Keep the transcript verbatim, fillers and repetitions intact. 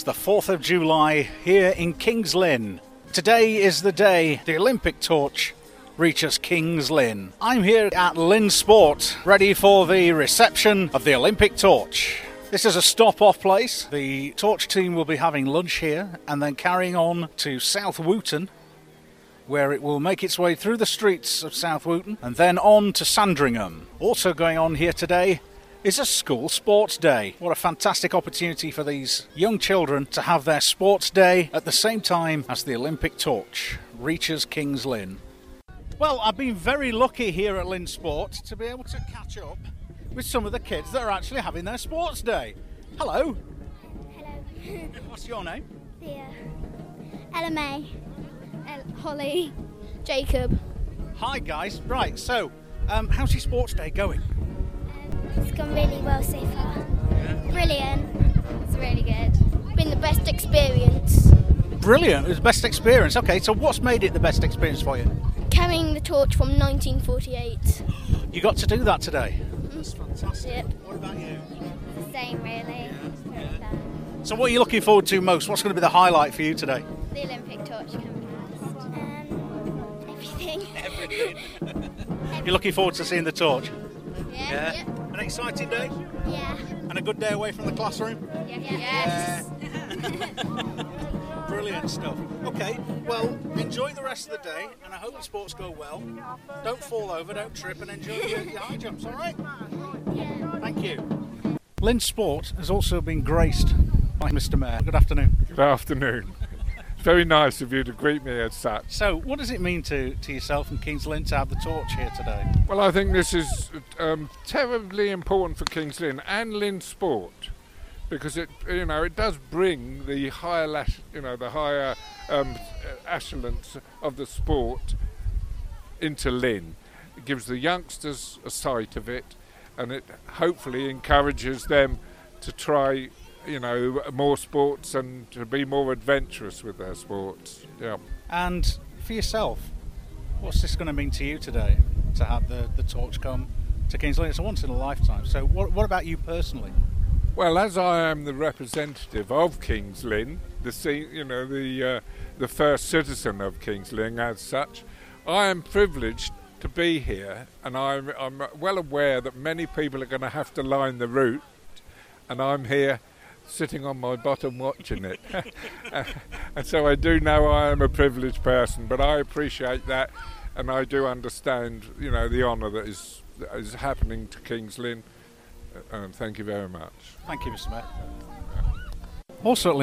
the fourth of July here in Kings Lynn. Today is the day the Olympic torch reaches Kings Lynn. I'm here at Lynn Sport, ready for the reception of the Olympic torch. This is a stop-off place. The torch team will be having lunch here and then carrying on to South Wootton, where it will make its way through the streets of South Wootton and then on to Sandringham. Also going on here today is a school sports day. What a fantastic opportunity for these young children to have their sports day at the same time as the Olympic torch reaches Kings Lynn. Well, I've been very lucky here at Lynn Sport to be able to catch up with some of the kids that are actually having their sports day. Hello. Hello. What's your name? Thea. Ella May. El- Holly. Jacob. Hi guys. Right, so um, how's your sports day going? It's gone really well so far. Brilliant. It's really good. Been the best experience. Brilliant. It was the best experience. Okay, so what's made it the best experience for you? Carrying the torch from nineteen forty-eight. You got to do that today. That's fantastic. Yep. What about you? The same, really. Really fun. So what are you looking forward to most? What's going to be the highlight for you today? The Olympic torch coming past. Um, everything. Everything. You're looking forward to seeing the torch? Yeah. Yeah. Yep. An exciting day? Yeah. And a good day away from the classroom? Yes. Brilliant stuff. Okay, well, enjoy the rest of the day, and I hope the sports go well. Don't fall over, don't trip, and enjoy your, your high jumps, all right? Yeah. Thank you. Lynn Sport has also been graced by Mister Mayor. Good afternoon. Good afternoon. Very nice of you to greet me as such. So, what does it mean to, to yourself and Kings Lynn to have the torch here today? Well, I think this is um, terribly important for Kings Lynn and Lynn Sport, because it, you know, it does bring the higher, lash, you know, the higher um, echelons of the sport into Lynn. It gives the youngsters a sight of it, and it hopefully encourages them to try, you know, more sports and to be more adventurous with their sports. Yeah. And for yourself, what's this going to mean to you today, to have the, the torch come to Kings Lynn? It's a once in a lifetime. So what, what about you personally? Well, as I am the representative of Kings Lynn, the se- you know the uh, the first citizen of Kings Lynn as such, I am privileged to be here, and I'm, I'm well aware that many people are going to have to line the route, and I'm here sitting on my bottom watching it. And so I do know I am a privileged person, but I appreciate that, and I do understand, you know, the honour that is that is happening to Kings Lynn. Um, thank you very much. Thank you, Mister Mayor. Also at